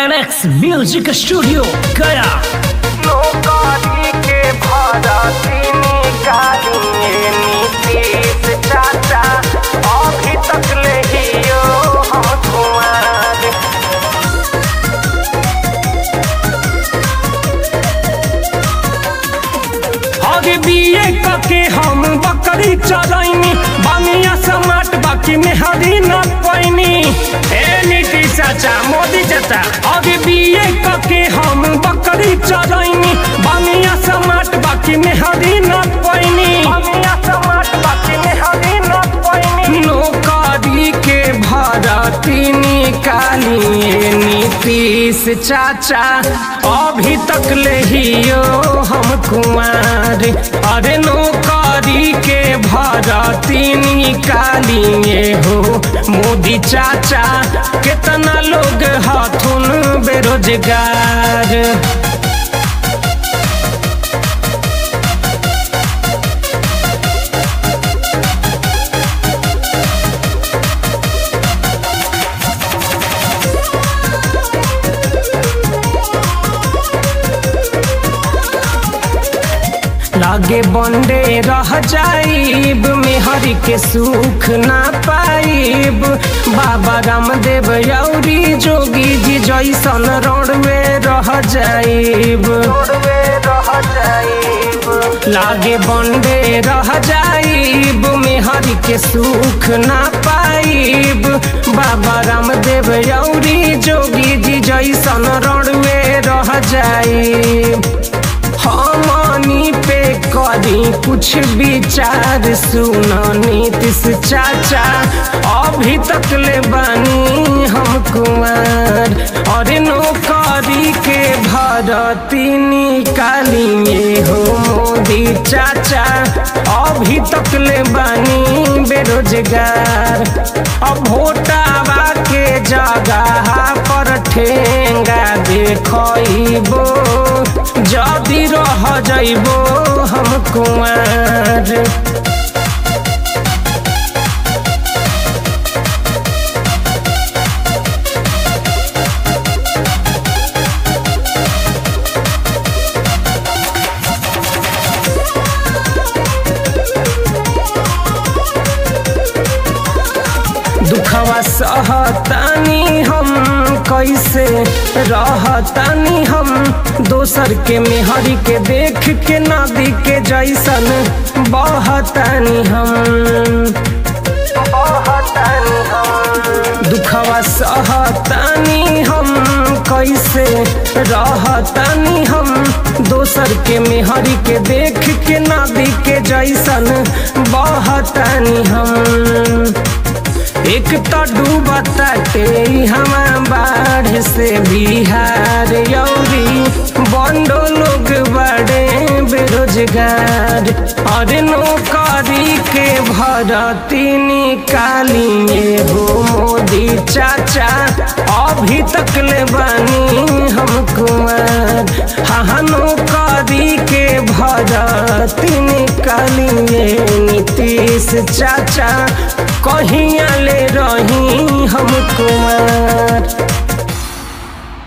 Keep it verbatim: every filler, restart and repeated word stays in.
Alex music studio गया। नौकरी के भरती निकालिए नीतीश चाचा, अभी तक ले हियो हम कुंवार। आगे बीए करके हम बकरी चरैनी, बनिया समाट बाकी में हरी न पैनी। ए नीतीश चाचा मोदी चाचा, आगे बीए करके हम बकरी चरैनी, बनिया समाट बाकी में हरी न पैनी। बनिया समाट बाकी में हरी न पैनी। नौकरी के भरती निकालिए नीतीश चाचा, अभी तक ले हियो हम कुंवार। अरे नौकरी के भरती निकालिए हो मोदी चाचा, कितना लोग हाथुन बेरोजगार। लागे बंडे रह जाइब, मेहरी के सुख ना पाइब। बाबा रामदेव यौरी जोगी जी जैसन रोडवे रह जाइब। रह जाइब लागे बंडे रह जाइब, मेहरी के सुख ना पाइब। बाबा रामदेव यौरी जोगी जी जैसन रोडवे रह जाइब। हमनी पे करी कुछ विचार, सुना नीतीश चाचा, अभी तक ले बानी हम कुंवार। और नौकरी के भरती निकालिए हो मोदी चाचा, अभी तक ले बानी बेरोजगार। अब वोटावा के जगह पर ठेंगा देखइबो, जदी रह जाइबो हम कुंवार। दुखवा सहतानी हम, कैसे रहतानी हम। दोसर के मेहरी के देख के नदी के जैसन बहतानी हम। बहतानी हम दुखवा सहतानी हम, कैसे रहतानी हम। दोसर के मेहरी के देख के नदी के जैसन बहतानी हम। एक तो डूबताटे हमार बाढ़ से बिहार, यौरी बंडो लोग बड़े बेरोजगार। और नौकरी के भरती निकालिए हो मोदी चाचा, अभी तक ले बानी हम कुंवार। हाँ नौकरी के भरती निकालिए नीतीश चाचा, कहिया ले रही हम कुंवार।